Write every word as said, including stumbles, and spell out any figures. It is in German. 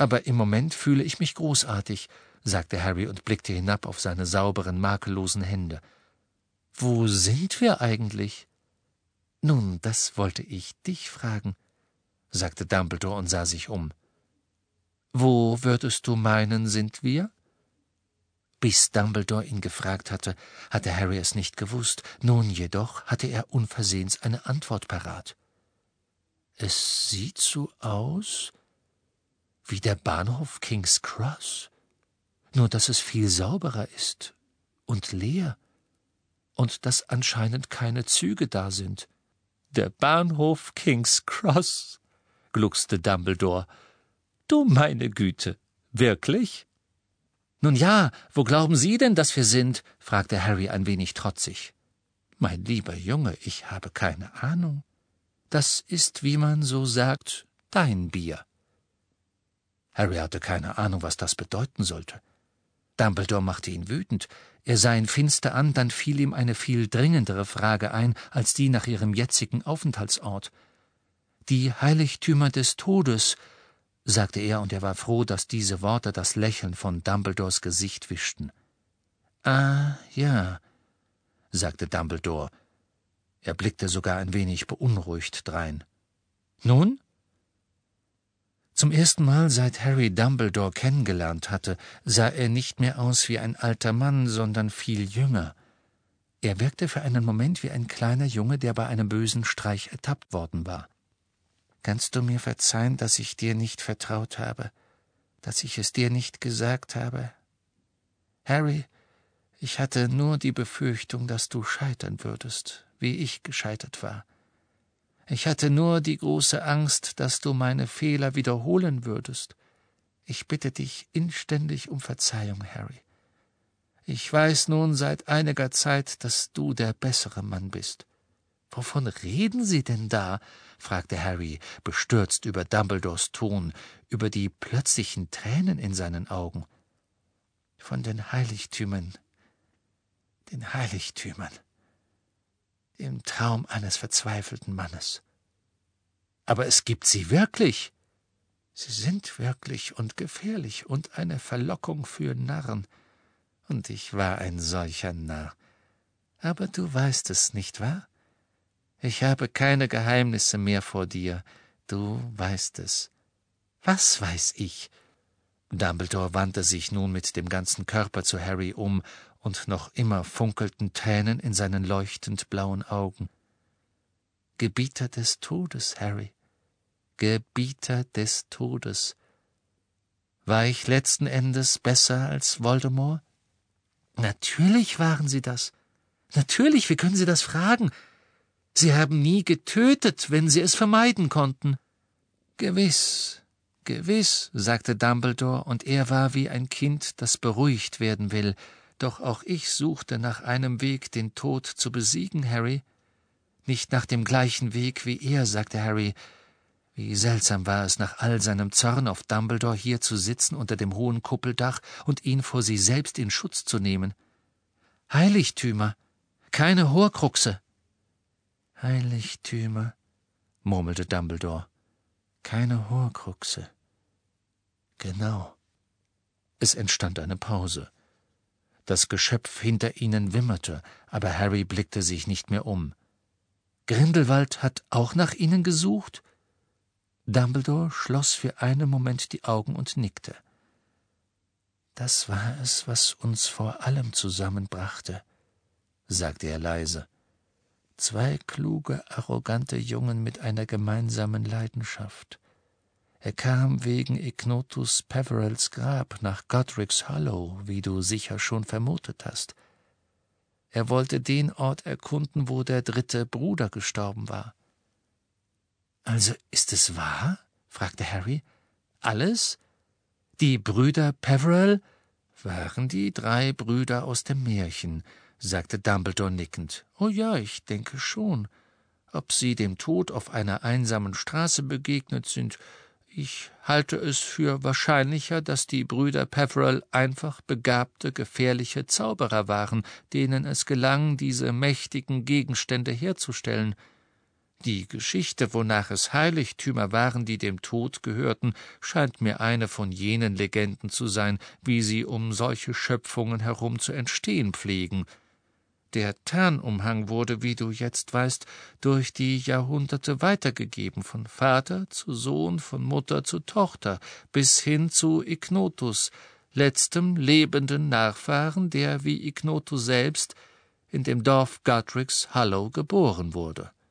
»Aber im Moment fühle ich mich großartig«, sagte Harry und blickte hinab auf seine sauberen, makellosen Hände. »Wo sind wir eigentlich?« »Nun, das wollte ich dich fragen«, sagte Dumbledore und sah sich um. »Wo würdest du meinen, sind wir?« Bis Dumbledore ihn gefragt hatte, hatte Harry es nicht gewusst. Nun jedoch hatte er unversehens eine Antwort parat. »Es sieht so aus wie der Bahnhof King's Cross, nur dass es viel sauberer ist und leer und dass anscheinend keine Züge da sind.« »Der Bahnhof King's Cross«, gluckste Dumbledore. »Du meine Güte, wirklich?« »Nun ja, wo glauben Sie denn, dass wir sind?« fragte Harry ein wenig trotzig. »Mein lieber Junge, ich habe keine Ahnung. Das ist, wie man so sagt, dein Bier.« Harry hatte keine Ahnung, was das bedeuten sollte. Dumbledore machte ihn wütend. Er sah ihn finster an, dann fiel ihm eine viel dringendere Frage ein als die nach ihrem jetzigen Aufenthaltsort. »Die Heiligtümer des Todes«, sagte er, und er war froh, dass diese Worte das Lächeln von Dumbledores Gesicht wischten. »Ah, ja«, sagte Dumbledore. Er blickte sogar ein wenig beunruhigt drein. »Nun?« Zum ersten Mal, seit Harry Dumbledore kennengelernt hatte, sah er nicht mehr aus wie ein alter Mann, sondern viel jünger. Er wirkte für einen Moment wie ein kleiner Junge, der bei einem bösen Streich ertappt worden war. »Kannst du mir verzeihen, dass ich dir nicht vertraut habe, dass ich es dir nicht gesagt habe? Harry, ich hatte nur die Befürchtung, dass du scheitern würdest, wie ich gescheitert war. Ich hatte nur die große Angst, dass du meine Fehler wiederholen würdest. Ich bitte dich inständig um Verzeihung, Harry. Ich weiß nun seit einiger Zeit, dass du der bessere Mann bist.« »Wovon reden Sie denn da?« fragte Harry, bestürzt über Dumbledores Ton, über die plötzlichen Tränen in seinen Augen. »Von den Heiligtümern, den Heiligtümern, dem Traum eines verzweifelten Mannes.« »Aber es gibt sie wirklich!« »Sie sind wirklich und gefährlich und eine Verlockung für Narren. Und ich war ein solcher Narr. Aber du weißt es, nicht wahr? Ich habe keine Geheimnisse mehr vor dir. Du weißt es.« »Was weiß ich?« Dumbledore wandte sich nun mit dem ganzen Körper zu Harry um, und noch immer funkelten Tränen in seinen leuchtend blauen Augen. »Gebieter des Todes, Harry, Gebieter des Todes. War ich letzten Endes besser als Voldemort?« »Natürlich waren Sie das. Natürlich, wie können Sie das fragen? Sie haben nie getötet, wenn Sie es vermeiden konnten.« »Gewiss, gewiss«, sagte Dumbledore, und er war wie ein Kind, das beruhigt werden will. »Doch auch ich suchte nach einem Weg, den Tod zu besiegen, Harry. Nicht nach dem gleichen Weg wie er«, sagte Harry. Wie seltsam war es, nach all seinem Zorn auf Dumbledore hier zu sitzen unter dem hohen Kuppeldach und ihn vor sie selbst in Schutz zu nehmen. »Heiligtümer, keine Horcruxe.« »Heiligtümer«, murmelte Dumbledore. »Keine Horcruxe.« »Genau.« Es entstand eine Pause. Das Geschöpf hinter ihnen wimmerte, aber Harry blickte sich nicht mehr um. »Grindelwald hat auch nach ihnen gesucht?« Dumbledore schloss für einen Moment die Augen und nickte. »Das war es, was uns vor allem zusammenbrachte«, sagte er leise. »Zwei kluge, arrogante Jungen mit einer gemeinsamen Leidenschaft. Er kam wegen Ignotus Peverells Grab nach Godric's Hollow, wie du sicher schon vermutet hast. Er wollte den Ort erkunden, wo der dritte Bruder gestorben war.« »Also ist es wahr?« fragte Harry. »Alles? Die Brüder Peverell waren die drei Brüder aus dem Märchen«, sagte Dumbledore nickend. »Oh ja, ich denke schon. Ob sie dem Tod auf einer einsamen Straße begegnet sind, ich halte es für wahrscheinlicher, dass die Brüder Peverell einfach begabte, gefährliche Zauberer waren, denen es gelang, diese mächtigen Gegenstände herzustellen. Die Geschichte, wonach es Heiligtümer waren, die dem Tod gehörten, scheint mir eine von jenen Legenden zu sein, wie sie um solche Schöpfungen herum zu entstehen pflegen. Der Tarnumhang wurde, wie du jetzt weißt, durch die Jahrhunderte weitergegeben, von Vater zu Sohn, von Mutter zu Tochter, bis hin zu Ignotus, letztem lebenden Nachfahren, der wie Ignotus selbst in dem Dorf Godric's Hollow geboren wurde.